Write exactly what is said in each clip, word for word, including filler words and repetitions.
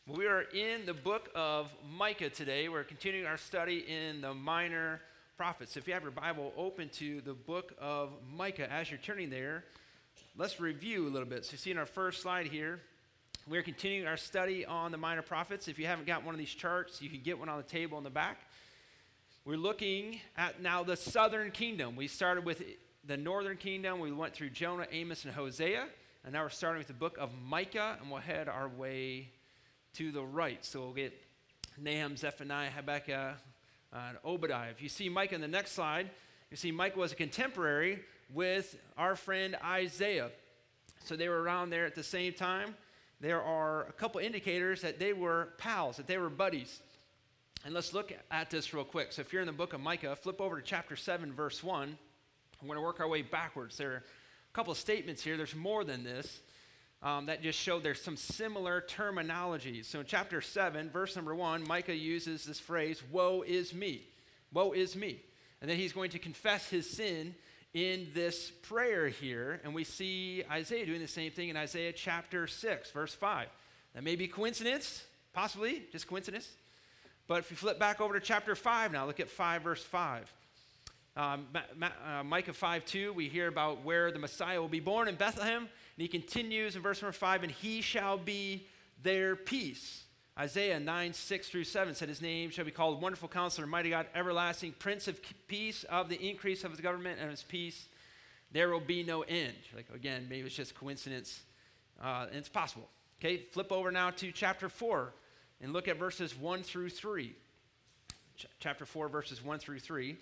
We are in the book of Micah today. We're continuing our study in the minor prophets. If you have your Bible open to the book of Micah, as you're turning there, let's review a little bit. So you see in our first slide here, we're continuing our study on the minor prophets. If you haven't got one of these charts, you can get one on the table in the back. We're looking at now the southern kingdom. We started with the northern kingdom. We went through Jonah, Amos, and Hosea. And now we're starting with the book of Micah, and we'll head our way to the right. So we'll get Nahum, Zephaniah, Habakkuk, uh, and Obadiah. If you see Micah in the next slide, you see Micah was a contemporary with our friend Isaiah. So they were around there at the same time. There are a couple indicators that they were pals, that they were buddies. And let's look at this real quick. So if you're in the book of Micah, flip over to chapter seven, verse one. I'm going to work our way backwards. There are a couple of statements here. There's more than this. Um, that just show there's some similar terminology. So in chapter seven, verse number one, Micah uses this phrase, woe is me. Woe is me. And then he's going to confess his sin in this prayer here. And we see Isaiah doing the same thing in Isaiah chapter six, verse five. That may be coincidence, possibly, just coincidence. But if you flip back over to chapter five now, look at five, verse five. Um, Ma- Ma- uh, Micah five two, we hear about where the Messiah will be born in Bethlehem. And he continues in verse number five, and he shall be their peace. Isaiah nine six through seven said his name shall be called Wonderful Counselor, Mighty God, Everlasting, Prince of Peace. Of the increase of his government and his peace, there will be no end. Like, again, maybe it's just coincidence, uh, and it's possible. Okay, flip over now to chapter four and look at verses one through three. Ch- chapter four, verses one through three.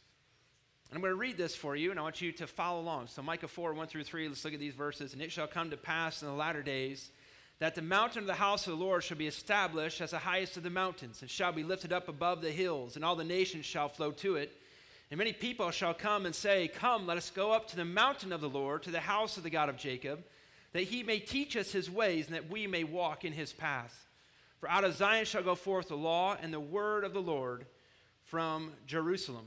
I'm going to read this for you, and I want you to follow along. So Micah four, one through three, let's look at these verses. And it shall come to pass in the latter days that the mountain of the house of the Lord shall be established as the highest of the mountains, and shall be lifted up above the hills, and all the nations shall flow to it. And many people shall come and say, come, let us go up to the mountain of the Lord, to the house of the God of Jacob, that he may teach us his ways, and that we may walk in his paths. For out of Zion shall go forth the law and the word of the Lord from Jerusalem.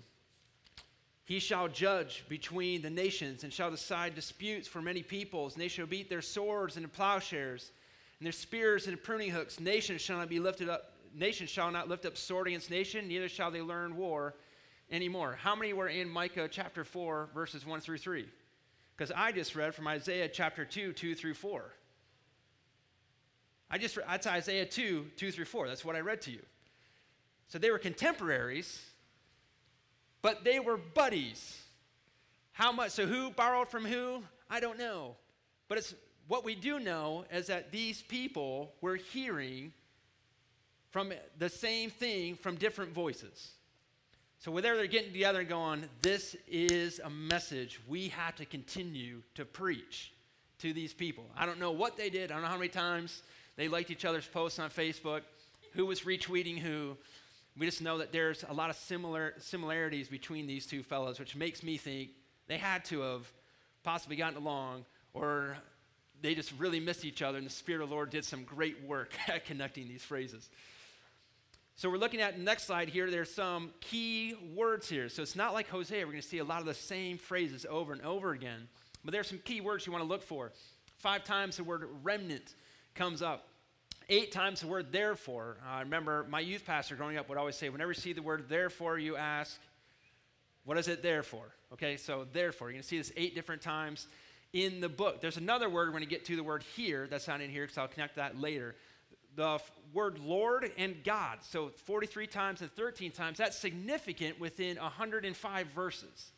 He shall judge between the nations and shall decide disputes for many peoples. And they shall beat their swords into plowshares and their spears into pruning hooks. Nations shall not be lifted up. Nation shall not lift up sword against nation. Neither shall they learn war anymore. How many were in Micah chapter four, verses one through three? Because I just read from Isaiah chapter two, two through four. I just read, that's Isaiah two, two through four. That's what I read to you. So they were contemporaries, but they were buddies. How much? So who borrowed from who? I don't know. But it's what we do know is that these people were hearing from the same thing from different voices. So whether they're getting together and going, this is a message we have to continue to preach to these people. I don't know what they did. I don't know how many times they liked each other's posts on Facebook, who was retweeting who. We just know that there's a lot of similar similarities between these two fellows, which makes me think they had to have possibly gotten along, or they just really missed each other, and the Spirit of the Lord did some great work at connecting these phrases. So we're looking at the next slide here. There's some key words here. So it's not like Hosea. We're going to see a lot of the same phrases over and over again. But there's some key words you want to look for. Five times the word remnant comes up. Eight times the word therefore. I uh, remember my youth pastor growing up would always say, whenever you see the word therefore, you ask, what is it there for? Okay, so therefore. You're going to see this eight different times in the book. There's another word we're going to get to, the word here. That's not in here because I'll connect that later. The f- word Lord and God. So forty-three times and thirteen times. That's significant within one hundred five verses.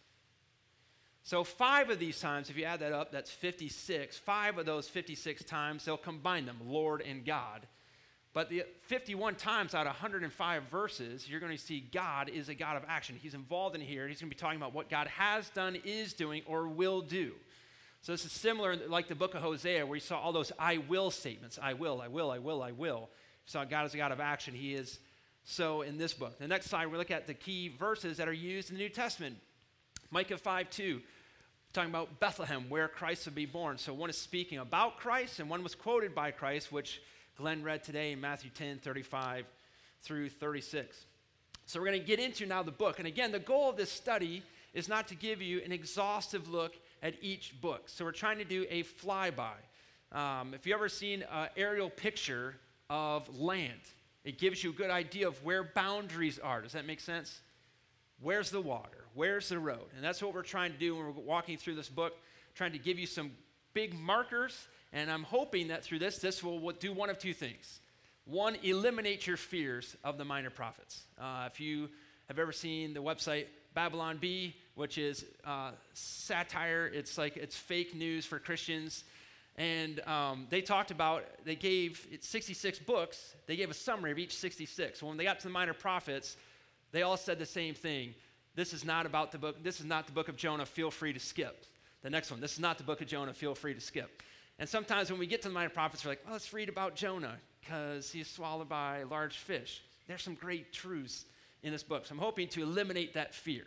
So five of these times, if you add that up, that's fifty-six. Five of those fifty-six times, they'll combine them, Lord and God. But the fifty-one times out of one hundred five verses, you're going to see God is a God of action. He's involved in here. He's going to be talking about what God has done, is doing, or will do. So this is similar like the book of Hosea, where you saw all those I will statements. I will, I will, I will, I will. You saw God as a God of action. He is so in this book. The next slide, we look at the key verses that are used in the New Testament. Micah five two. Talking about Bethlehem, where Christ would be born. So one is speaking about Christ, and one was quoted by Christ, which Glenn read today in Matthew ten, thirty-five through thirty-six. So we're going to get into now the book. And again, the goal of this study is not to give you an exhaustive look at each book. So we're trying to do a flyby. Um, if you've ever seen an aerial picture of land. It gives you a good idea of where boundaries are. Does that make sense? Where's the water? Where's the road? And that's what we're trying to do when we're walking through this book, trying to give you some big markers. And I'm hoping that through this, this will do one of two things. One, eliminate your fears of the minor prophets. Uh, if you have ever seen the website Babylon Bee, which is uh, satire, it's like it's fake news for Christians. And um, they talked about, they gave it sixty-six books. They gave a summary of each sixty-six. When they got to the minor prophets, they all said the same thing. This is not about the book. This is not the book of Jonah. Feel free to skip. The next one. This is not the book of Jonah. Feel free to skip. And sometimes when we get to the minor prophets, we're like, well, let's read about Jonah because he's swallowed by a large fish. There's some great truths in this book. So I'm hoping to eliminate that fear.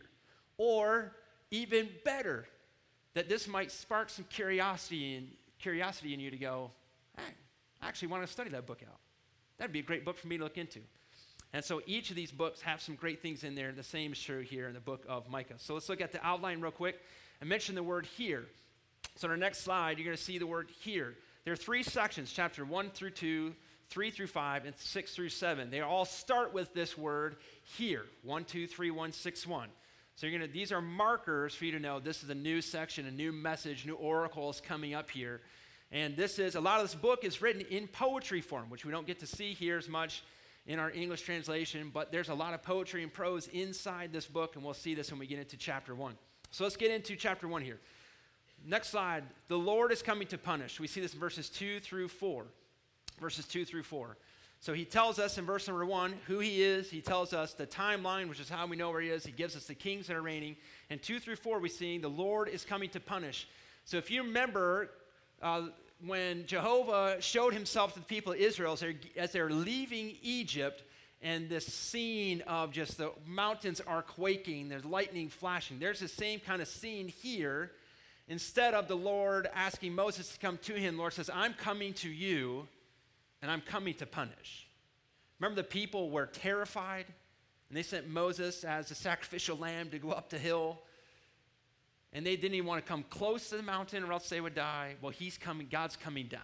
Or even better, that this might spark some curiosity in, curiosity in you to go, hey, I actually want to study that book out. That'd be a great book for me to look into. And so each of these books have some great things in there. The same is true here in the book of Micah. So let's look at the outline real quick. I mentioned the word here. So on our next slide, you're going to see the word here. There are three sections, chapter one through two, three through five, and six through seven. They all start with this word here, one, two, three, one, six, one. So you're going to, these are markers for you to know this is a new section, a new message, new oracles coming up here. And this is, a lot of this book is written in poetry form, which we don't get to see here as much in our English translation, but there's a lot of poetry and prose inside this book, and we'll see this when we get into chapter one. So let's get into chapter one here. Next slide. The Lord is coming to punish. We see this in verses two through four. Verses two through four. So he tells us in verse number one who he is. He tells us the timeline, which is how we know where he is. He gives us the kings that are reigning. And two through four, we see the Lord is coming to punish. So if you remember, uh, when Jehovah showed himself to the people of Israel as they're, as they're leaving Egypt, and this scene of just the mountains are quaking, there's lightning flashing. There's the same kind of scene here. Instead of the Lord asking Moses to come to him, the Lord says, I'm coming to you, and I'm coming to punish. Remember the people were terrified, and they sent Moses as a sacrificial lamb to go up the hill, and they didn't even want to come close to the mountain or else they would die. Well, he's coming, God's coming down,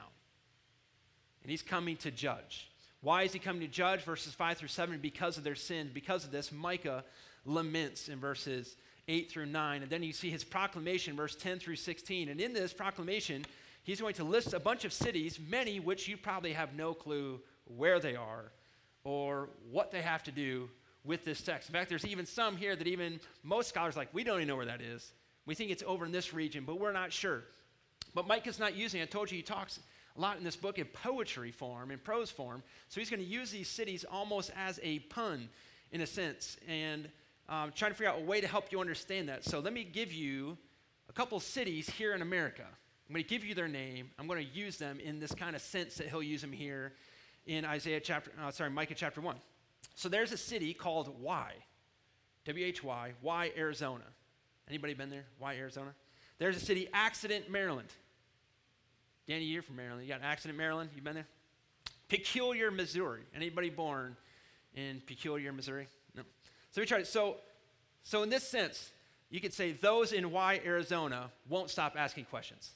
and he's coming to judge. Why is he coming to judge? Verses five through seven, because of their sins. Because of this, Micah laments in verses eight through nine. And then you see his proclamation, verse ten through sixteen. And in this proclamation, he's going to list a bunch of cities, many which you probably have no clue where they are or what they have to do with this text. In fact, there's even some here that even most scholars are like, we don't even know where that is. We think it's over in this region, but we're not sure. But Micah's not using it. I told you he talks a lot in this book in poetry form, in prose form. So he's going to use these cities almost as a pun in a sense. And Um, trying to figure out a way to help you understand that. So let me give you a couple cities here in America. I'm going to give you their name. I'm going to use them in this kind of sense that he'll use them here in Isaiah chapter, uh, sorry, Micah chapter one. So there's a city called Y, W H Y, Y, Arizona. Anybody been there? Y, Arizona? There's a city, Accident, Maryland. Danny, you're from Maryland. You got Accident, Maryland? You been there? Peculiar, Missouri. Anybody born in Peculiar, Missouri? No. So we tried. So, so in this sense, you could say those in Y, Arizona won't stop asking questions.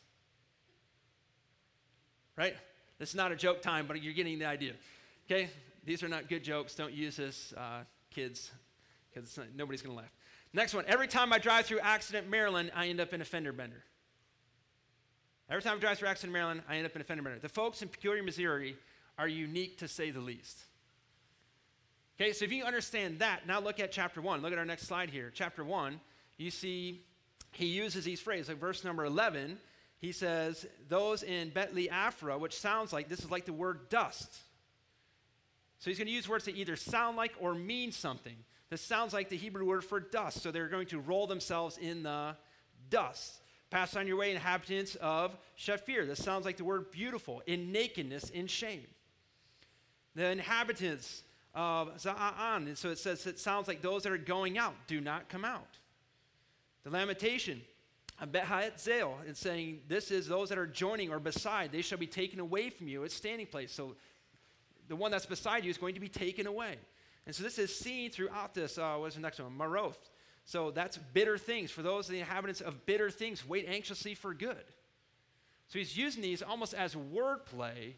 Right? This is not a joke time, but you're getting the idea. Okay? These are not good jokes. Don't use this, uh, kids, because nobody's going to laugh. Next one. Every time I drive through Accident, Maryland, I end up in a fender bender. Every time I drive through Accident, Maryland, I end up in a fender bender. The folks in Peculiar, Missouri are unique to say the least. Okay, so if you understand that, now look at chapter one. Look at our next slide here. Chapter one, you see he uses these phrases. Like verse number eleven, he says, those in Bet-le-Ephra, which sounds like, this is like the word dust. So he's going to use words that either sound like or mean something. This sounds like the Hebrew word for dust. So they're going to roll themselves in the dust. Pass on your way, inhabitants of Shaphir. This sounds like the word beautiful, in nakedness, in shame. The inhabitants of Za'an, and so it says it sounds like those that are going out do not come out. The lamentation of Bet-Haetzel, it's saying this is those that are joining or beside, they shall be taken away from you. It's standing place. So the one that's beside you is going to be taken away. And so this is seen throughout this, uh, what's the next one? Maroth. So that's bitter things. For those of the inhabitants of bitter things, wait anxiously for good. So he's using these almost as wordplay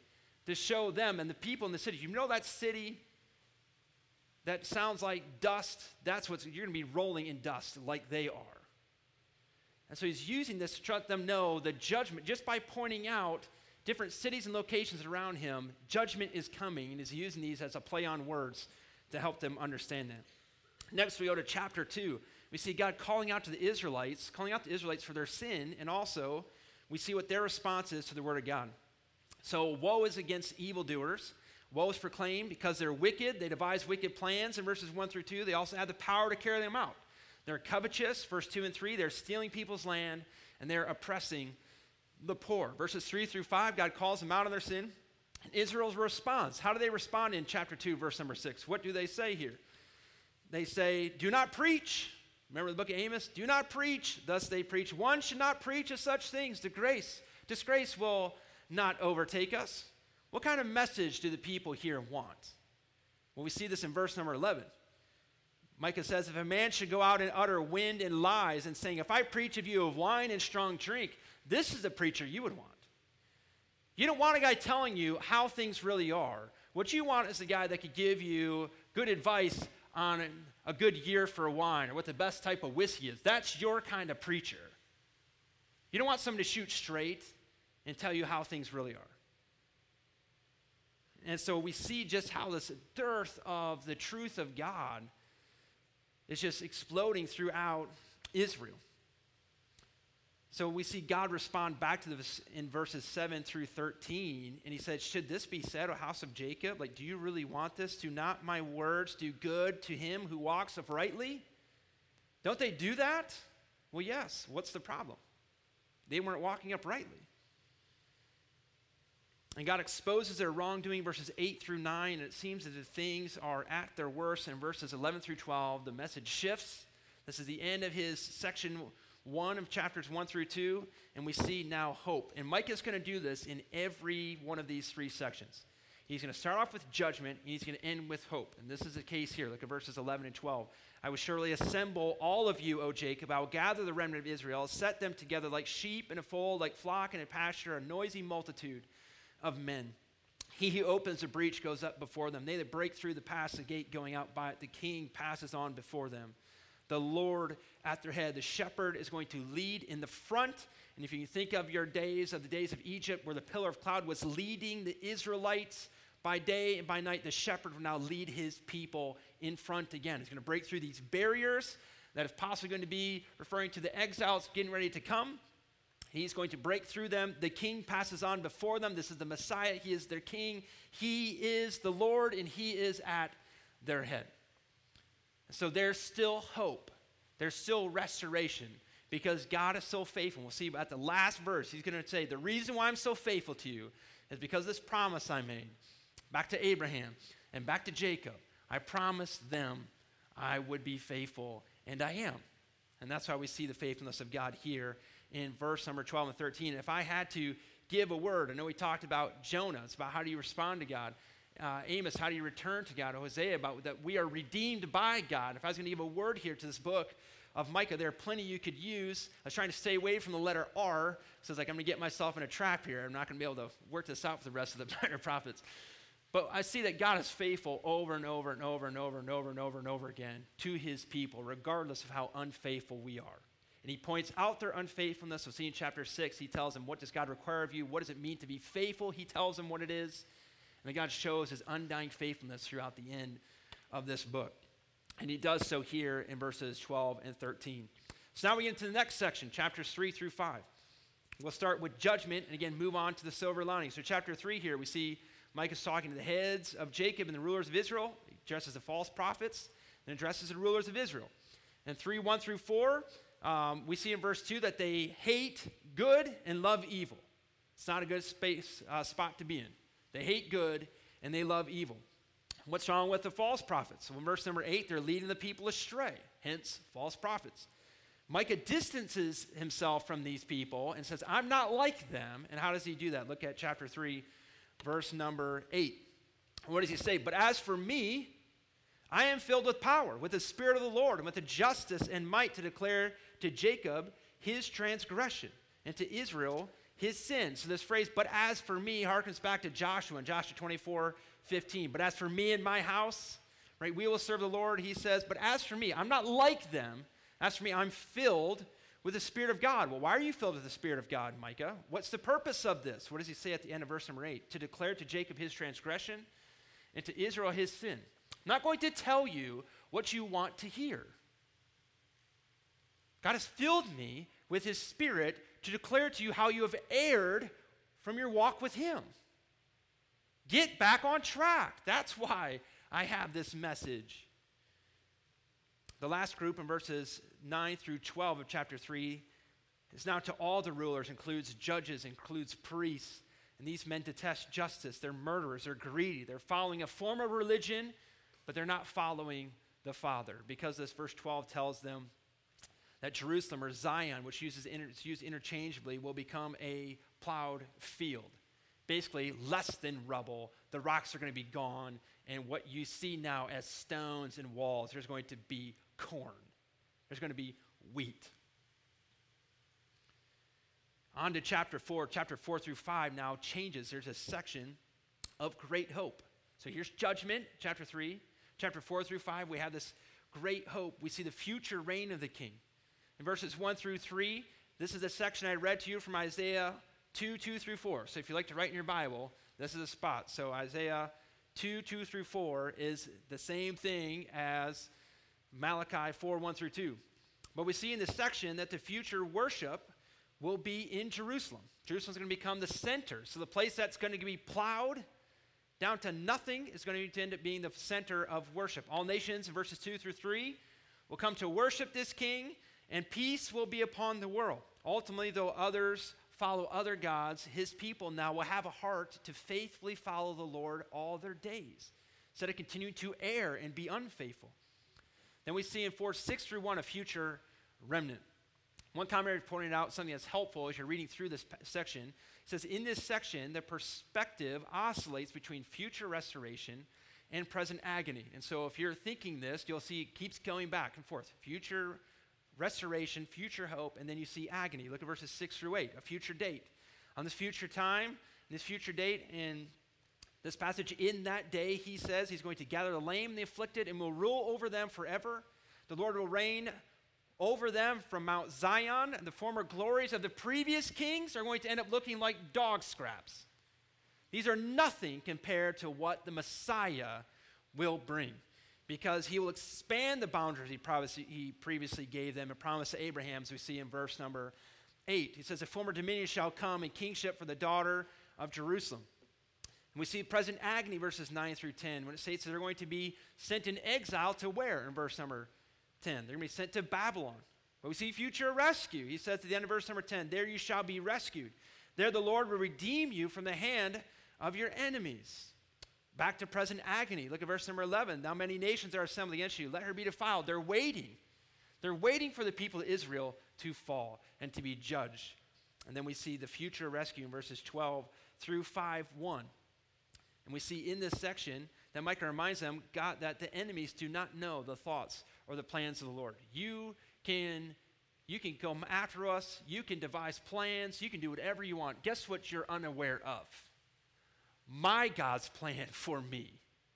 to show them and the people in the city, you know that city that sounds like dust, that's what you're going to be rolling in dust like they are. And so he's using this to let them know the judgment, just by pointing out different cities and locations around him, judgment is coming, and he's using these as a play on words to help them understand that. Next, we go to chapter two. We see God calling out to the Israelites, calling out the Israelites for their sin, and also we see what their response is to the word of God. So woe is against evildoers. Woe is proclaimed because they're wicked. They devise wicked plans in verses one through two. They also have the power to carry them out. They're covetous, verse two and three. They're stealing people's land, and they're oppressing the poor. Verses three through five, God calls them out on their sin. And Israel's response, how do they respond in chapter two, verse number six? What do they say here? They say, do not preach. Remember the book of Amos? Do not preach. Thus they preach. One should not preach of such things. Disgrace, disgrace will not overtake us. What kind of message do the people here want? Well, we see this in verse number eleven. Micah says, if a man should go out and utter wind and lies and saying, if I preach of you of wine and strong drink, this is the preacher you would want. You don't want a guy telling you how things really are. What you want is a guy that could give you good advice on a good year for wine or what the best type of whiskey is. That's your kind of preacher. You don't want someone to shoot straight and tell you how things really are. And so we see just how this dearth of the truth of God is just exploding throughout Israel. So we see God respond back to this in verses seven through thirteen, and he said, should this be said, O house of Jacob? Like, do you really want this? Do not my words do good to him who walks uprightly? Don't they do that? Well, yes. What's the problem? They weren't walking uprightly. And God exposes their wrongdoing, verses eight through nine, and it seems that the things are at their worst. In verses eleven through twelve, the message shifts. This is the end of his section one of chapters one through two, and we see now hope. And Micah is going to do this in every one of these three sections. He's going to start off with judgment, and he's going to end with hope. And this is the case here. Look at verses eleven and twelve. I will surely assemble all of you, O Jacob. I will gather the remnant of Israel, set them together like sheep in a fold, like flock in a pasture, a noisy multitude of men. He who opens the breach goes up before them. They that break through the pass, the gate going out by it, the king passes on before them. The Lord at their head. The shepherd is going to lead in the front. And if you think of your days, of the days of Egypt, where the pillar of cloud was leading the Israelites by day and by night, the shepherd will now lead his people in front again. He's going to break through these barriers that is possibly going to be referring to the exiles getting ready to come. He's going to break through them. The king passes on before them. This is the Messiah. He is their king. He is the Lord, and he is at their head. So there's still hope. There's still restoration because God is so faithful. We'll see at the last verse, he's going to say, the reason why I'm so faithful to you is because of this promise I made back to Abraham and back to Jacob. I promised them I would be faithful, and I am. And that's why we see the faithfulness of God here in verse number twelve and thirteen. If I had to give a word, I know we talked about Jonah. It's about how do you respond to God. Uh, Amos, how do you return to God? Hosea, about that we are redeemed by God. If I was going to give a word here to this book of Micah, there are plenty you could use. I was trying to stay away from the letter R. So it's like I'm going to get myself in a trap here. I'm not going to be able to work this out for the rest of the minor prophets. But I see that God is faithful over and over and over and over and over and over and over again to his people, regardless of how unfaithful we are. And he points out their unfaithfulness. So see in chapter six, he tells them, what does God require of you? What does it mean to be faithful? He tells them what it is. And then God shows his undying faithfulness throughout the end of this book. And he does so here in verses twelve and thirteen. So now we get into the next section, chapters three through five. We'll start with judgment and again move on to the silver lining. So chapter three here, we see Micah's talking to the heads of Jacob and the rulers of Israel. He addresses the false prophets and addresses the rulers of Israel. And three, one through four, Um, we see in verse two that they hate good and love evil. It's not a good space, uh, spot to be in. They hate good and they love evil. What's wrong with the false prophets? So in verse number eight, they're leading the people astray, hence false prophets. Micah distances himself from these people and says, I'm not like them. And how does he do that? Look at chapter three, verse number eight. What does he say? But as for me, I am filled with power, with the Spirit of the Lord, and with the justice and might to declare to Jacob his transgression, and to Israel his sin. So this phrase, but as for me, harkens back to Joshua in Joshua twenty-four fifteen. But as for me and my house, right, we will serve the Lord, he says. But as for me, I'm not like them. As for me, I'm filled with the Spirit of God. Well, why are you filled with the Spirit of God, Micah? What's the purpose of this? What does he say at the end of verse number eight? To declare to Jacob his transgression and to Israel his sin. I'm not going to tell you what you want to hear. God has filled me with his Spirit to declare to you how you have erred from your walk with him. Get back on track. That's why I have this message. The last group in verses nine through twelve of chapter three is now to all the rulers, includes judges, includes priests. And these men detest justice. They're murderers. They're greedy. They're following a form of religion, but they're not following the Father. Because this verse twelve tells them that Jerusalem, or Zion, which uses inter- is used interchangeably, will become a plowed field. Basically, less than rubble. The rocks are going to be gone, and what you see now as stones and walls, there's going to be corn. There's going to be wheat. On to chapter four. Chapter four through five now changes. There's a section of great hope. So here's judgment, chapter three. Chapter four through five, we have this great hope. We see the future reign of the king. In verses one through three, this is a section I read to you from Isaiah two, two through four. So if you like to write in your Bible, this is a spot. So Isaiah two, two through four is the same thing as Malachi four, one through two. But we see in this section that the future worship will be in Jerusalem. Jerusalem's going to become the center. So the place that's going to be plowed down to nothing is going to end up being the center of worship. All nations, in verses two through three, will come to worship this king, and peace will be upon the world. Ultimately, though others follow other gods, his people now will have a heart to faithfully follow the Lord all their days, instead of continuing to err and be unfaithful. Then we see in four, six through one, a future remnant. One commentator pointed out something that's helpful as you're reading through this section. It says, in this section, the perspective oscillates between future restoration and present agony. And so if you're thinking this, you'll see it keeps going back and forth. Future restoration, future hope, and then you see agony. Look at verses six through eight, a future date. On this future time, this future date, in this passage, in that day, he says he's going to gather the lame and the afflicted and will rule over them forever. The Lord will reign over them from Mount Zion, and the former glories of the previous kings are going to end up looking like dog scraps. These are nothing compared to what the Messiah will bring, because he will expand the boundaries he, previously, he previously gave them and promised to Abraham, as we see in verse number eight. He says, a former dominion shall come and kingship for the daughter of Jerusalem. And we see present agony, verses nine through ten, when it states that they're going to be sent in exile to where in verse number ten? They're going to be sent to Babylon. But we see future rescue. He says at the end of verse number ten, there you shall be rescued. There the Lord will redeem you from the hand of your enemies. Back to present agony. Look at verse number eleven. Now many nations are assembled against you. Let her be defiled. They're waiting. They're waiting for the people of Israel to fall and to be judged. And then we see the future rescue in verses twelve through five one. And we see in this section that Micah reminds them, God, that the enemies do not know the thoughts or the plans of the Lord. You can, you can come after us. You can devise plans. You can do whatever you want. Guess what you're unaware of? My God's plan for me.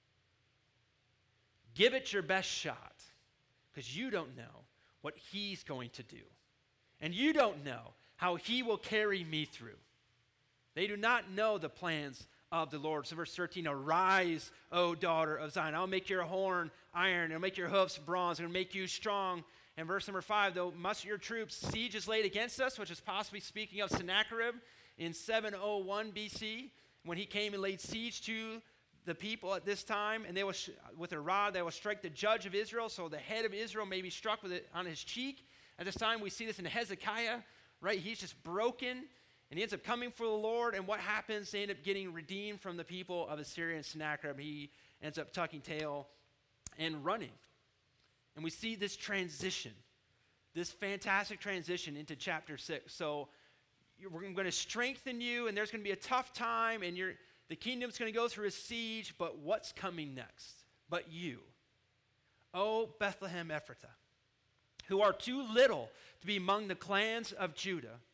Give it your best shot, because you don't know what he's going to do. And you don't know how he will carry me through. They do not know the plans of the Lord. So verse thirteen, arise, O daughter of Zion. I'll make your horn iron. I'll make your hoofs bronze. I'll make you strong. And verse number five, though muster your troops, siege is laid against us, which is possibly speaking of Sennacherib in seven oh one B C, when he came and laid siege to the people at this time. And they will, sh- with a rod, they will strike the judge of Israel. So the head of Israel may be struck with it on his cheek. At this time, we see this in Hezekiah, right? He's just broken. And he ends up coming for the Lord, and what happens? They end up getting redeemed from the people of Assyria and Sennacherib. He ends up tucking tail and running. And we see this transition, this fantastic transition into chapter six. So we're going to strengthen you, and there's going to be a tough time, and you're, the kingdom's going to go through a siege, but what's coming next? But you, O Bethlehem Ephratah, who are too little to be among the clans of Judah,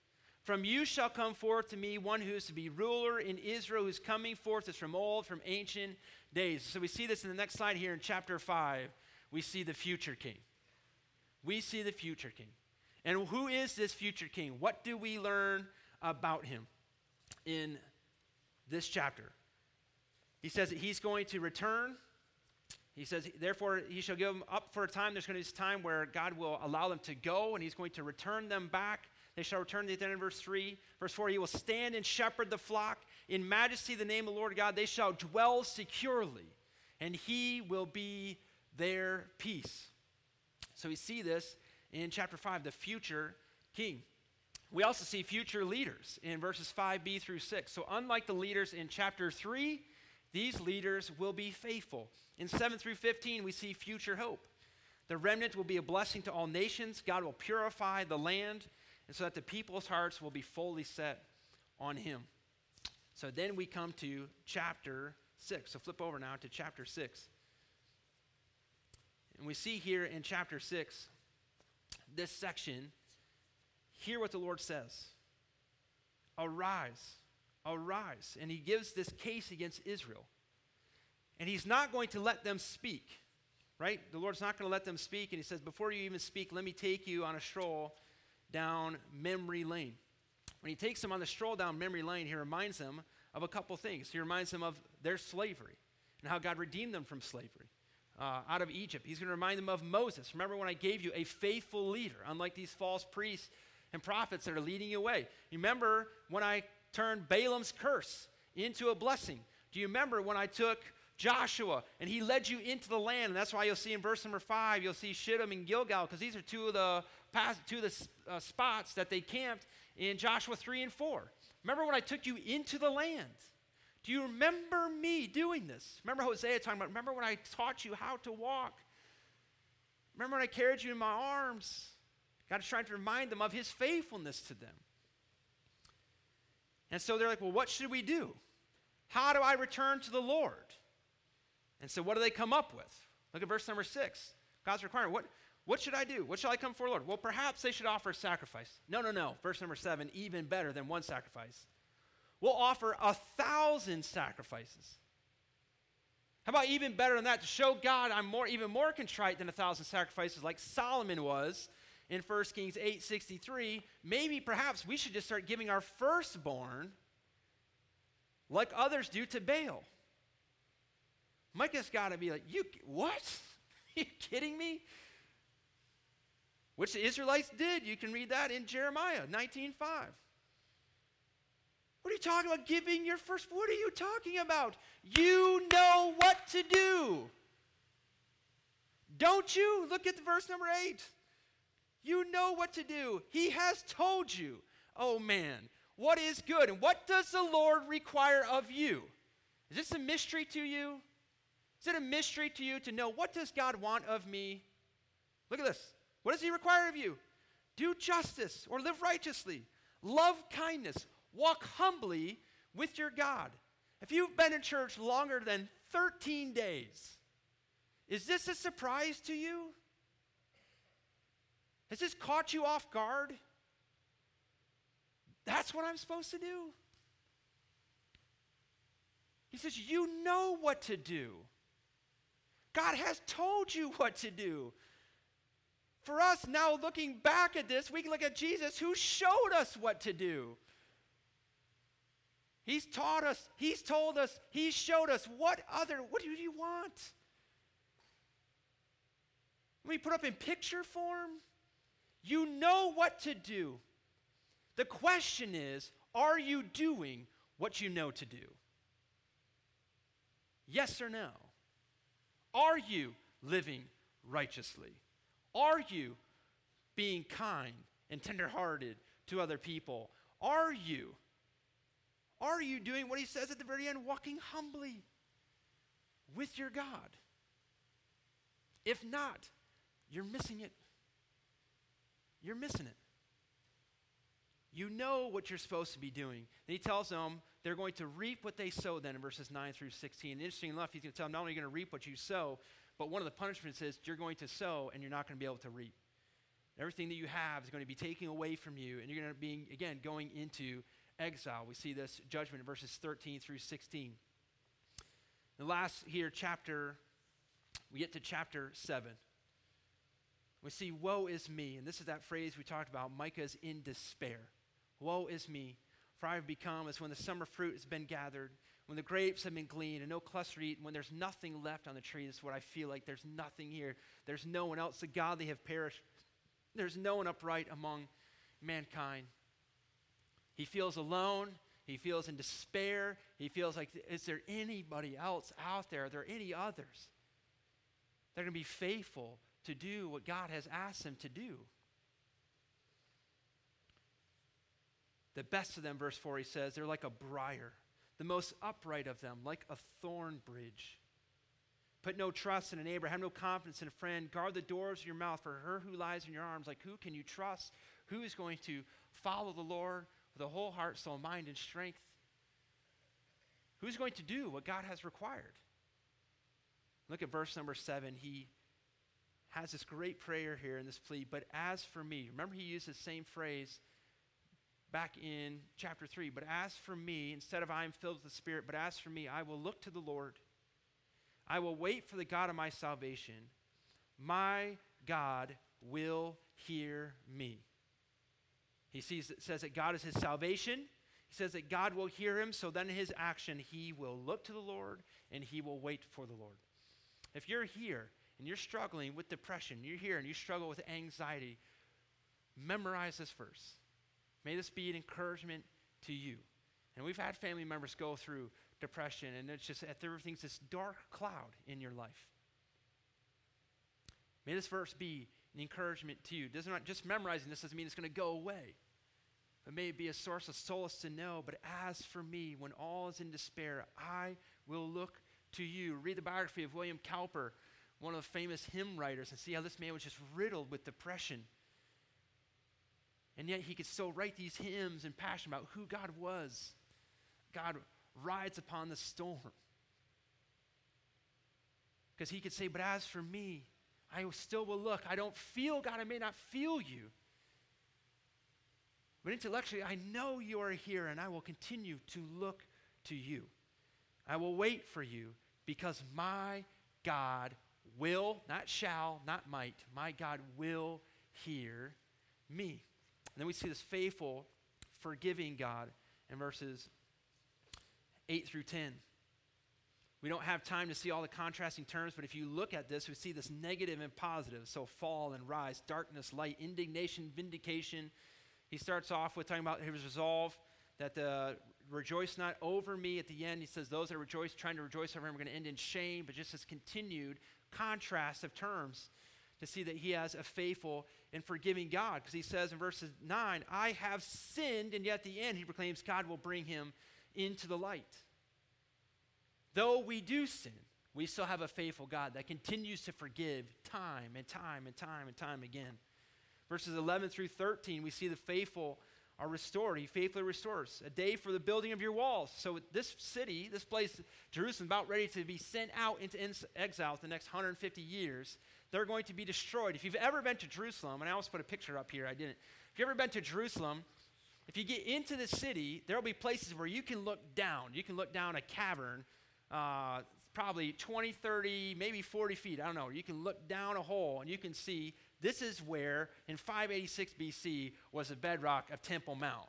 From you shall come forth to me one who is to be ruler in Israel, who's coming forth is from old, from ancient days. So we see this in the next slide here in chapter five. We see the future king. We see the future king. And who is this future king? What do we learn about him in this chapter? He says that he's going to return. He says, therefore, he shall give them up for a time. There's going to be this time where God will allow them to go, and he's going to return them back. They shall return at the end of verse three. Verse four, he will stand and shepherd the flock. In majesty, the name of the Lord God, they shall dwell securely, and he will be their peace. So we see this in chapter five, the future king. We also see future leaders in verses five b through six. So unlike the leaders in chapter three, these leaders will be faithful. In seven through fifteen, we see future hope. The remnant will be a blessing to all nations. God will purify the land, and so that the people's hearts will be fully set on him. So then we come to chapter six. So flip over now to chapter six. And we see here in chapter six, this section, hear what the Lord says. Arise, arise. And he gives this case against Israel. And he's not going to let them speak, right? The Lord's not going to let them speak. And he says, before you even speak, let me take you on a stroll down memory lane. When he takes them on the stroll down memory lane, he reminds them of a couple things. He reminds them of their slavery and how God redeemed them from slavery uh, out of Egypt. He's going to remind them of Moses. Remember when I gave you a faithful leader, unlike these false priests and prophets that are leading you away. Remember when I turned Balaam's curse into a blessing. Do you remember when I took Joshua and he led you into the land? And that's why you'll see in verse number five, you'll see Shittim and Gilgal, because these are two of the past, two of the uh, spots that they camped in Joshua three and four. Remember when I took you into the land? Do you remember me doing this? Remember Hosea talking about, remember when I taught you how to walk? Remember when I carried you in my arms? God is trying to remind them of his faithfulness to them. And so they're like, well, what should we do? How do I return to the Lord? And so what do they come up with? Look at verse number six. God's requirement. What, what should I do? What shall I come for, Lord? Well, perhaps they should offer a sacrifice. No, no, no. Verse number seven, even better than one sacrifice. We'll offer a thousand sacrifices. How about even better than that? To show God I'm more, even more contrite than a thousand sacrifices like Solomon was in First Kings eight sixty-three. Maybe perhaps we should just start giving our firstborn like others do to Baal. Micah's got to be like, you, what? Are you kidding me? Which the Israelites did. You can read that in Jeremiah nineteen five. What are you talking about giving your first? What are you talking about? You know what to do. Don't you? Look at the verse number eight. You know what to do. He has told you. Oh man, what is good? And what does the Lord require of you? Is this a mystery to you? Is it a mystery to you to know what does God want of me? Look at this. What does he require of you? Do justice or live righteously. Love kindness. Walk humbly with your God. If you've been in church longer than thirteen days, is this a surprise to you? Has this caught you off guard? That's what I'm supposed to do? He says, you know what to do. God has told you what to do. For us now looking back at this, we can look at Jesus who showed us what to do. He's taught us, he's told us, he's showed us what other, what do you want? We put up in picture form. You know what to do. The question is, are you doing what you know to do? Yes or no? Are you living righteously? Are you being kind and tenderhearted to other people? Are you? Are you doing what he says at the very end, walking humbly with your God? If not, you're missing it. You're missing it. You know what you're supposed to be doing. And he tells them they're going to reap what they sow then in verses nine through sixteen. And interesting enough, he's going to tell them not only are you going to reap what you sow, but one of the punishments is you're going to sow and you're not going to be able to reap. Everything that you have is going to be taken away from you, and you're going to be, again, going into exile. We see this judgment in verses thirteen through sixteen. The last here chapter, we get to chapter seven. We see, woe is me, and this is that phrase we talked about. Micah's in despair. Woe is me, for I have become as when the summer fruit has been gathered, when the grapes have been gleaned and no cluster eaten, when there's nothing left on the tree. This is what I feel like. There's nothing here. There's no one else. The godly have perished. There's no one upright among mankind. He feels alone. He feels in despair. He feels like, is there anybody else out there? Are there any others? They're going to be faithful to do what God has asked them to do. The best of them, verse four, he says, they're like a briar. The most upright of them, like a thorn bridge. Put no trust in a neighbor. Have no confidence in a friend. Guard the doors of your mouth for her who lies in your arms. Like, who can you trust? Who is going to follow the Lord with a whole heart, soul, mind, and strength? Who's going to do what God has required? Look at verse number seven. He has this great prayer here in this plea. But as for me, remember he used the same phrase back in chapter three. But as for me, instead of I am filled with the Spirit, but as for me, I will look to the Lord. I will wait for the God of my salvation. My God will hear me. He sees, it says that God is his salvation. He says that God will hear him, so then in his action, he will look to the Lord and he will wait for the Lord. If you're here and you're struggling with depression, you're here and you struggle with anxiety, memorize this verse. May this be an encouragement to you. And we've had family members go through depression, and it's just everything's this dark cloud in your life. May this verse be an encouragement to you. Does not just memorizing this doesn't mean it's going to go away, but may it be a source of solace to know. But as for me, when all is in despair, I will look to you. Read the biography of William Cowper, one of the famous hymn writers, and see how this man was just riddled with depression. And yet he could still write these hymns and passion about who God was. God rides upon the storm. Because he could say, but as for me, I still will look. I don't feel God. I may not feel you. But intellectually, I know you are here, and I will continue to look to you. I will wait for you, because my God will, not shall, not might, my God will hear me. And then we see this faithful, forgiving God in verses eight through ten. We don't have time to see all the contrasting terms, but if you look at this, we see this negative and positive. So fall and rise, darkness, light, indignation, vindication. He starts off with talking about his resolve that the rejoice not over me at the end. He says those that rejoice, trying to rejoice over him are going to end in shame, but just this continued contrast of terms to see that he has a faithful and forgiving God. Because he says in verses nine, I have sinned, and yet at the end he proclaims God will bring him into the light. Though we do sin, we still have a faithful God that continues to forgive time and time and time and time again. Verses eleven through thirteen, we see the faithful are restored. He faithfully restores. A day for the building of your walls. So this city, this place, Jerusalem, about ready to be sent out into exile the next one hundred fifty years. They're going to be destroyed. If you've ever been to Jerusalem, and I almost put a picture up here, I didn't. If you've ever been to Jerusalem, if you get into the city, there will be places where you can look down. You can look down a cavern, uh, probably twenty, thirty, maybe forty feet. I don't know. You can look down a hole, and you can see this is where, in five eighty-six B C, was the bedrock of Temple Mount.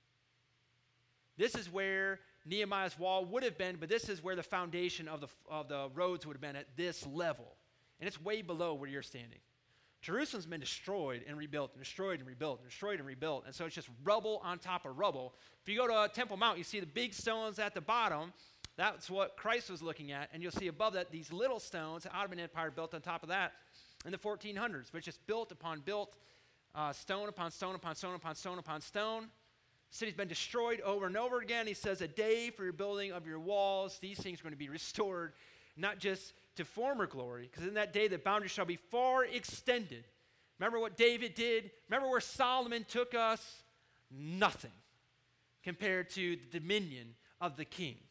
This is where Nehemiah's wall would have been, but this is where the foundation of the, of the roads would have been at this level. And it's way below where you're standing. Jerusalem's been destroyed and rebuilt, and destroyed and rebuilt, and destroyed and rebuilt. And so it's just rubble on top of rubble. If you go to uh, Temple Mount, you see the big stones at the bottom. That's what Christ was looking at. And you'll see above that these little stones, the Ottoman Empire built on top of that in the fourteen hundreds. But it's just built upon built, uh, stone upon stone upon stone upon stone upon stone. The city's been destroyed over and over again. He says, a day for your building of your walls. These things are going to be restored, not just to former glory, because in that day the boundaries shall be far extended. Remember what David did? Remember where Solomon took us? Nothing compared to the dominion of the king.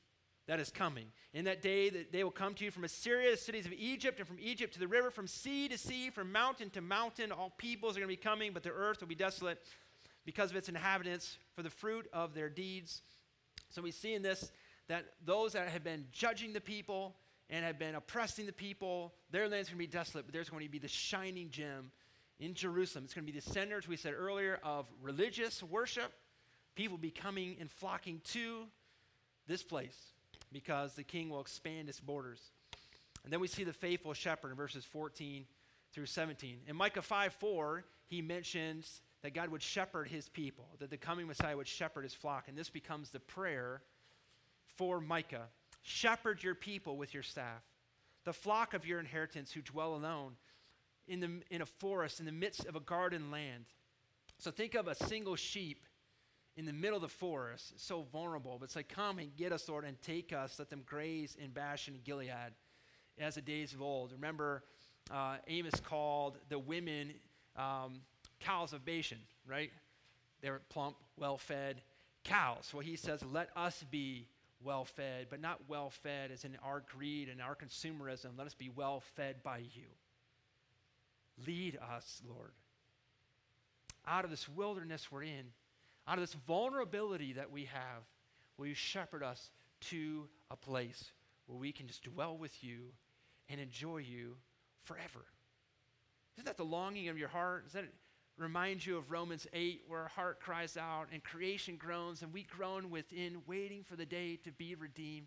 that is coming. In that day, that they will come to you from Assyria, the cities of Egypt, and from Egypt to the river, from sea to sea, from mountain to mountain. All peoples are going to be coming, but the earth will be desolate because of its inhabitants, for the fruit of their deeds. So we see in this that those that have been judging the people and have been oppressing the people, their land's going to be desolate, but there's going to be the shining gem in Jerusalem. It's going to be the center, as we said earlier, of religious worship. People will be coming and flocking to this place because the king will expand its borders. And then we see the faithful shepherd in verses fourteen through seventeen. In Micah five four, he mentions that God would shepherd his people, that the coming Messiah would shepherd his flock. And this becomes the prayer for Micah. Shepherd your people with your staff, the flock of your inheritance who dwell alone in, the, in a forest, in the midst of a garden land. So think of a single sheep in the middle of the forest, so vulnerable. But it's like, come and get us, Lord, and take us. Let them graze in Bashan and Gilead as the days of old. Remember, uh, Amos called the women um, cows of Bashan, right? They were plump, well-fed cows. Well, he says, let us be well-fed, but not well-fed as in our greed and our consumerism. Let us be well-fed by you. Lead us, Lord, out of this wilderness we're in, out of this vulnerability that we have. Will you shepherd us to a place where we can just dwell with you and enjoy you forever? Isn't that the longing of your heart? Does that remind you of Romans eight, where our heart cries out and creation groans and we groan within, waiting for the day to be redeemed?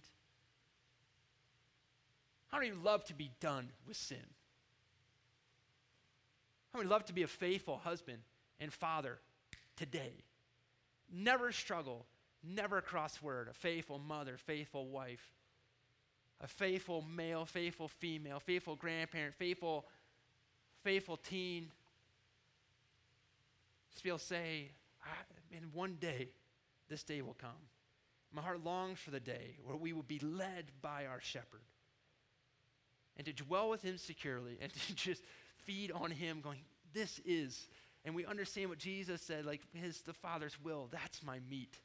How many love to be done with sin? How many love to be a faithful husband and father today? Never struggle, never crossword, a faithful mother, faithful wife, a faithful male, faithful female, faithful grandparent, faithful, faithful teen. Just be able to say, in one day, this day will come. My heart longs for the day where we will be led by our shepherd and to dwell with him securely and to just feed on him going, this is, and we understand what Jesus said, like his, the Father's will, that's my meat.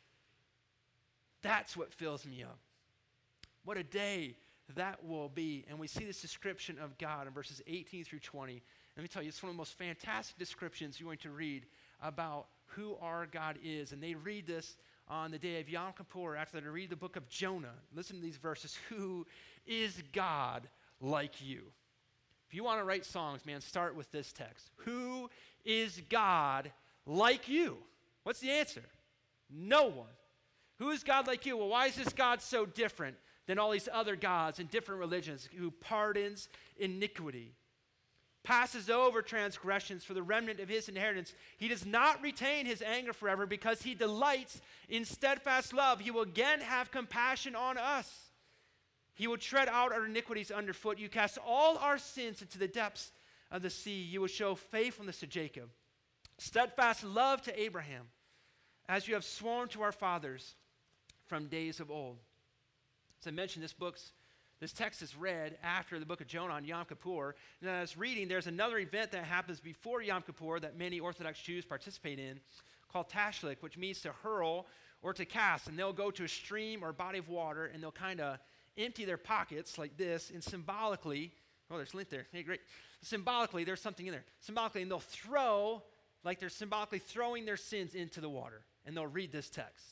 That's what fills me up. What a day that will be. And we see this description of God in verses eighteen through twenty. Let me tell you, it's one of the most fantastic descriptions you're going to read about who our God is. And they read this on the day of Yom Kippur after they read the book of Jonah. Listen to these verses. Who is God like you? If you want to write songs, man, start with this text. Who is God like you? What's the answer? No one. Who is God like you? Well, why is this God so different than all these other gods in different religions, who pardons iniquity, passes over transgressions for the remnant of his inheritance? He does not retain his anger forever because he delights in steadfast love. He will again have compassion on us. He will tread out our iniquities underfoot. You cast all our sins into the depths of the sea. You will show faithfulness to Jacob, steadfast love to Abraham, as you have sworn to our fathers from days of old. As I mentioned, this book's This text is read after the book of Jonah on Yom Kippur. And as I was reading, there's another event that happens before Yom Kippur that many Orthodox Jews participate in called Tashlich, which means to hurl or to cast. And they'll go to a stream or body of water, and they'll kind of empty their pockets like this, and symbolically, oh, there's lint there. Hey, great. Symbolically, there's something in there. Symbolically, and they'll throw, like they're symbolically throwing their sins into the water. And they'll read this text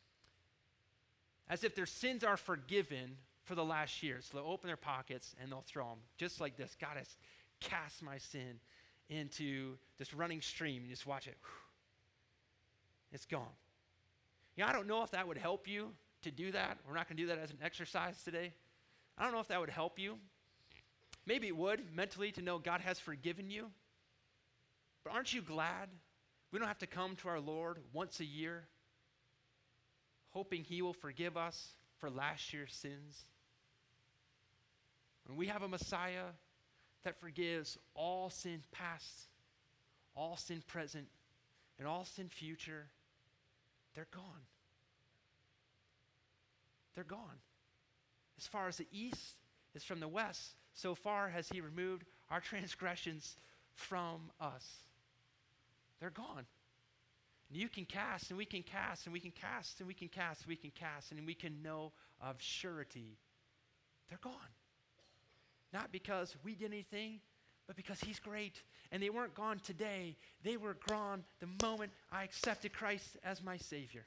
as if their sins are forgiven for the last year. So they'll open their pockets and they'll throw them just like this. God has cast my sin into this running stream. You just watch it. It's gone. You know, I don't know if that would help you to do that. We're not going to do that as an exercise today. I don't know if that would help you. Maybe it would mentally to know God has forgiven you. But aren't you glad we don't have to come to our Lord once a year hoping he will forgive us for last year's sins? When we have a Messiah that forgives all sin past, all sin present, and all sin future, they're gone. They're gone. As far as the east is from the west, so far has he removed our transgressions from us. They're gone. And you can cast, and we can cast, and we can cast, and we can cast, and we can cast, and we can know of surety they're gone. Not because we did anything, but because he's great. And they weren't gone today. They were gone the moment I accepted Christ as my Savior.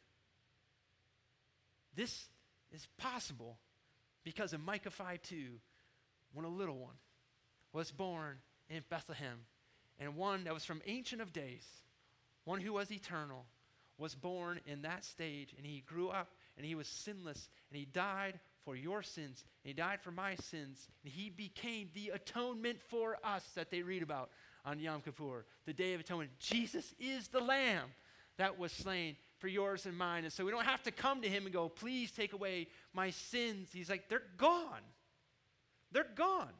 This is possible because of Micah five two, when a little one was born in Bethlehem, and one that was from Ancient of Days, one who was eternal, was born in that stage, and he grew up, and he was sinless, and he died for your sins, and he died for my sins, and he became the atonement for us that they read about on Yom Kippur, the Day of Atonement. Jesus is the Lamb that was slain for yours and mine, and so we don't have to come to him and go, please take away my sins. He's like, they're gone. They're gone.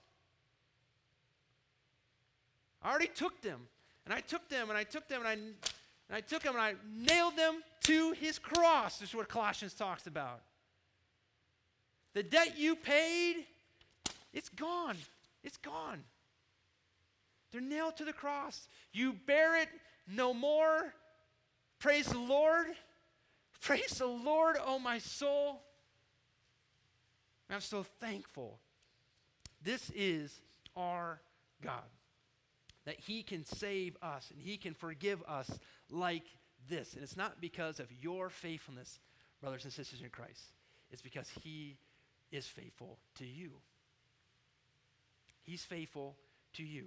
I already took them, and I took them, and I took them, and I, and I took them, and I nailed them to his cross. This is what Colossians talks about. The debt you paid, it's gone. It's gone. They're nailed to the cross. You bear it no more. Praise the Lord. Praise the Lord, oh my soul. I'm so thankful. This is our God. That he can save us and he can forgive us like this. And it's not because of your faithfulness, brothers and sisters in Christ. It's because he is faithful to you. He's faithful to you.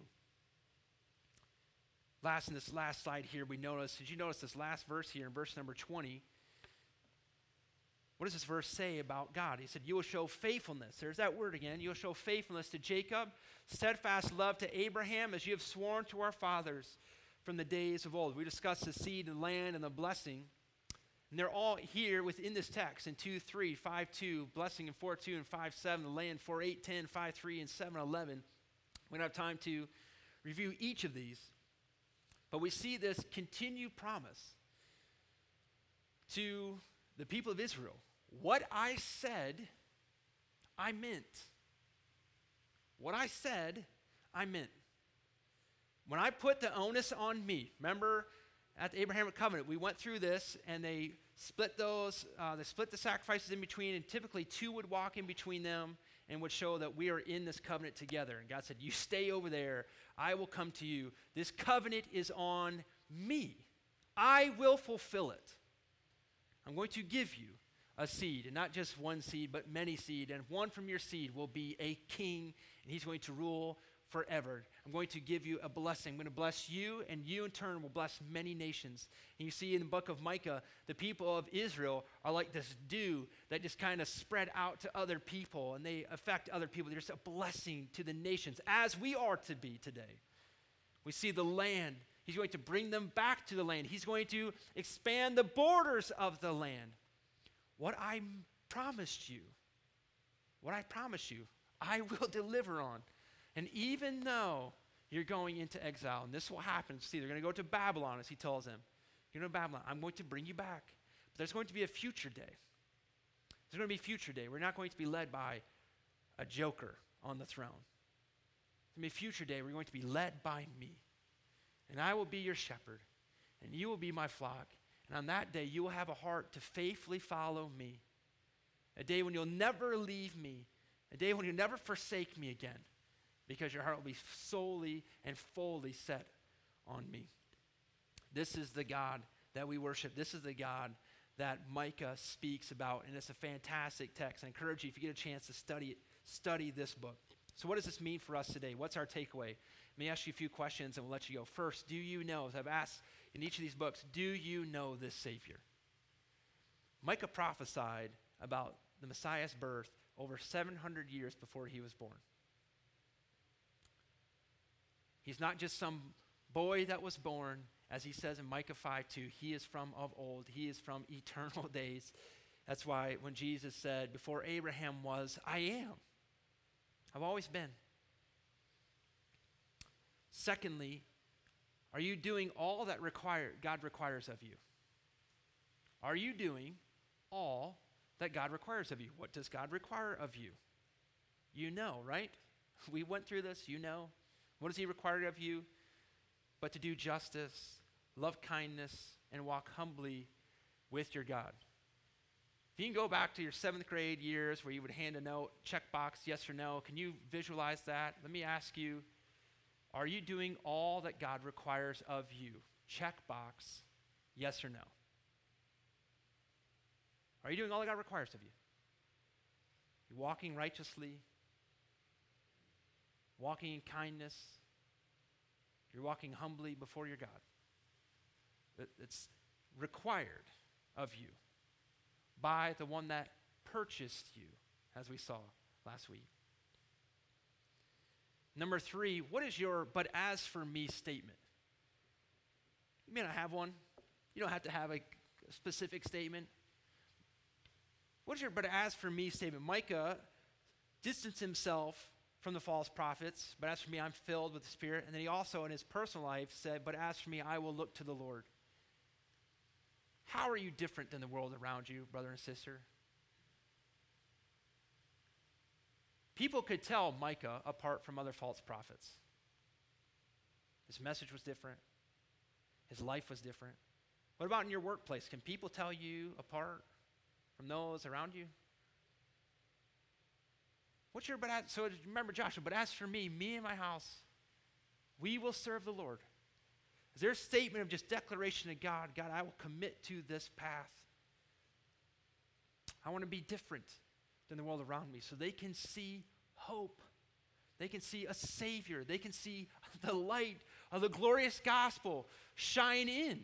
Last, in this last slide here, we notice, did you notice this last verse here in verse number twenty? What does this verse say about God? He said, you will show faithfulness. There's that word again. You will show faithfulness to Jacob, steadfast love to Abraham, as you have sworn to our fathers from the days of old. We discussed the seed and land and the blessing. And they're all here within this text in two three, five two, blessing in four two and five seven, the land four eight, ten, five three, and seven eleven. We don't have time to review each of these. But we see this continued promise to the people of Israel. What I said, I meant. What I said, I meant. When I put the onus on me, remember at the Abrahamic covenant, we went through this and they split those, uh, they split the sacrifices in between, and typically two would walk in between them and would show that we are in this covenant together. And God said, you stay over there. I will come to you. This covenant is on me. I will fulfill it. I'm going to give you a seed, and not just one seed, but many seed, and one from your seed will be a king, and he's going to rule forever. I'm going to give you a blessing. I'm going to bless you, and you in turn will bless many nations. And you see in the book of Micah, the people of Israel are like this dew that just kind of spread out to other people, and they affect other people. They're just a blessing to the nations, as we are to be today. We see the land. He's going to bring them back to the land. He's going to expand the borders of the land. What I promised you, what I promised you, I will deliver on. And even though you're going into exile, and this will happen, see, they're going to go to Babylon, as he tells them. You're going to Babylon. I'm going to bring you back. But there's going to be a future day. There's going to be a future day. We're not going to be led by a joker on the throne. There's going to be a future day. We're going to be led by me. And I will be your shepherd, and you will be my flock. And on that day, you will have a heart to faithfully follow me. A day when you'll never leave me. A day when you'll never forsake me again. Because your heart will be solely and fully set on me. This is the God that we worship. This is the God that Micah speaks about. And it's a fantastic text. I encourage you, if you get a chance to study it, study this book. So what does this mean for us today? What's our takeaway? Let me ask you a few questions and we'll let you go. First, do you know, as I've asked in each of these books, do you know this Savior? Micah prophesied about the Messiah's birth over seven hundred years before he was born. He's not just some boy that was born, as he says in Micah five two. He is from of old. He is from eternal days. That's why when Jesus said, before Abraham was, I am. I've always been. Secondly, are you doing all that require, God requires of you? Are you doing all that God requires of you? What does God require of you? You know, right? We went through this, you know. What does he require of you? But to do justice, love kindness, and walk humbly with your God. If you can go back to your seventh grade years where you would hand a note, checkbox, yes or no, can you visualize that? Let me ask you, are you doing all that God requires of you? Checkbox, yes or no? Are you doing all that God requires of you? You're walking righteously, walking in kindness, you're walking humbly before your God. It's required of you by the one that purchased you, as we saw last week. Number three, what is your but as for me statement? You may not have one. You don't have to have a specific statement. What is your but as for me statement? Micah distanced himself from the false prophets, but as for me, I'm filled with the Spirit. And then he also, in his personal life, said, but as for me, I will look to the Lord. How are you different than the world around you, brother and sister? People could tell Micah apart from other false prophets. His message was different. His life was different. What about in your workplace? Can people tell you apart from those around you? What's your but as, so remember Joshua, but as for me, me and my house, we will serve the Lord. Is there a statement of just declaration to God, God, I will commit to this path. I want to be different than the world around me so they can see hope. They can see a Savior. They can see the light of the glorious gospel shine in.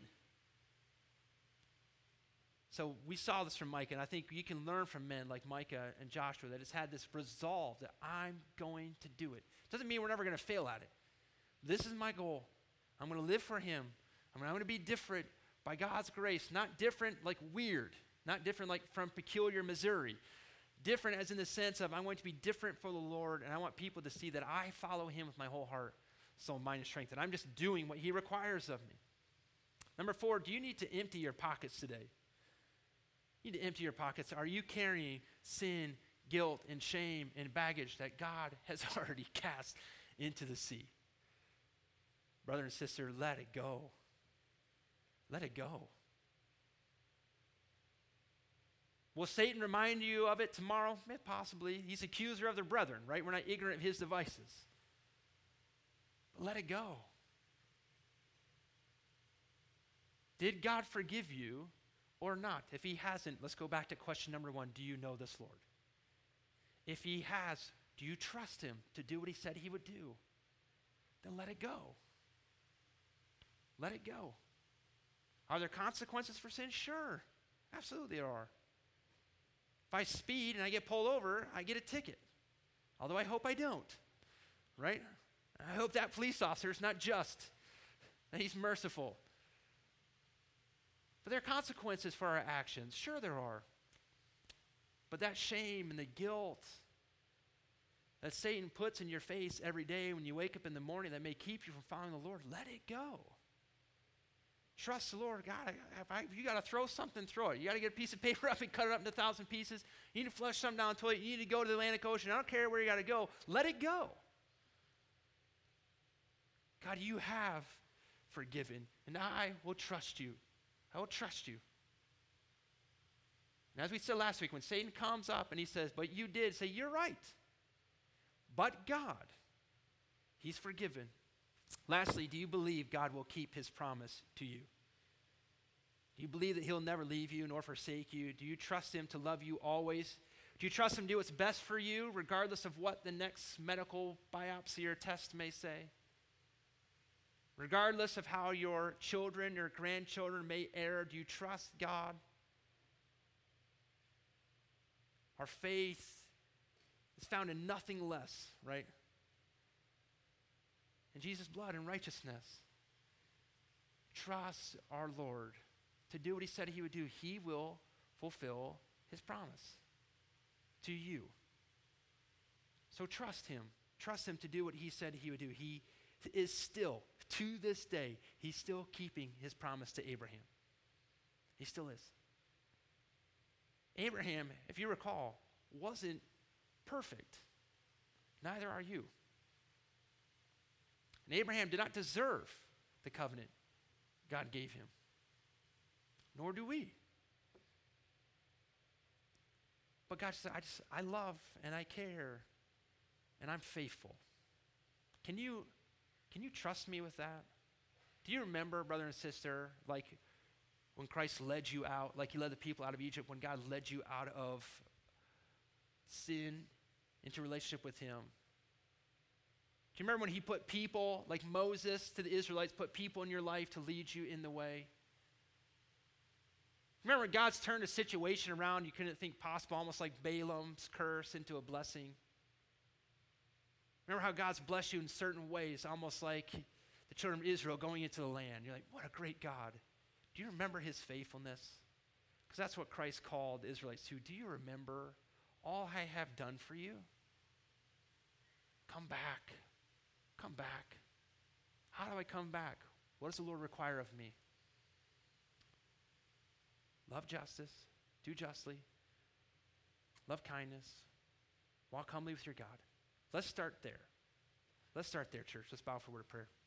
So we saw this from Micah, and I think you can learn from men like Micah and Joshua that has had this resolve that I'm going to do it. Doesn't mean we're never going to fail at it. This is my goal. I'm going to live for him. I'm going to be different by God's grace. Not different like weird. Not different like from peculiar Missouri. Different as in the sense of I'm going to be different for the Lord, and I want people to see that I follow him with my whole heart, soul, mind, and strength, that I'm just doing what he requires of me. Number four, do you need to empty your pockets today? You need to empty your pockets. Are you carrying sin, guilt, and shame and baggage that God has already cast into the sea? Brother and sister, let it go. Let it go. Will Satan remind you of it tomorrow? Eh, possibly. He's accuser of the brethren, right? We're not ignorant of his devices. But let it go. Did God forgive you or not? If he hasn't, let's go back to question number one. Do you know this Lord? If he has, do you trust him to do what he said he would do? Then let it go. Let it go. Are there consequences for sin? Sure. Absolutely there are. If I speed and I get pulled over, I get a ticket. Although I hope I don't. Right? I hope that police officer is not just, that he's merciful. But there are consequences for our actions. Sure there are. But that shame and the guilt that Satan puts in your face every day when you wake up in the morning that may keep you from following the Lord, let it go. Trust the Lord. God, if, I, if you got to throw something, throw it. You got to get a piece of paper up and cut it up into a thousand pieces. You need to flush something down the toilet. You need to go to the Atlantic Ocean. I don't care where you got to go. Let it go. God, you have forgiven, and I will trust you. I will trust you. And as we said last week, when Satan comes up and he says, but you did, say, you're right. But God, he's forgiven. Lastly, do you believe God will keep his promise to you? Do you believe that he'll never leave you nor forsake you? Do you trust him to love you always? Do you trust him to do what's best for you, regardless of what the next medical biopsy or test may say? Regardless of how your children or grandchildren may err, do you trust God? Our faith is found in nothing less, right? In Jesus' blood and righteousness. Trust our Lord to do what he said he would do. He will fulfill his promise to you. So trust him. Trust him to do what he said he would do. He is still, to this day, he's still keeping his promise to Abraham. He still is. Abraham, if you recall, wasn't perfect. Neither are you. And Abraham did not deserve the covenant God gave him. nor do we. But God said, I just, I love and I care and I'm faithful. Can you, can you trust me with that? Do you remember, brother and sister, like when Christ led you out, like he led the people out of Egypt, when God led you out of sin into relationship with him? Do you remember when he put people, like Moses to the Israelites, put people in your life to lead you in the way? Remember God's turned a situation around you couldn't think possible, almost like Balaam's curse into a blessing? Remember how God's blessed you in certain ways, almost like the children of Israel going into the land. You're like, what a great God. Do you remember his faithfulness? Because that's what Christ called the Israelites to. Do you remember all I have done for you? Come back. Come back. How do I come back? What does the Lord require of me? Love justice, do justly, love kindness, walk humbly with your God. Let's start there. Let's start there, church. Let's bow for a word of prayer.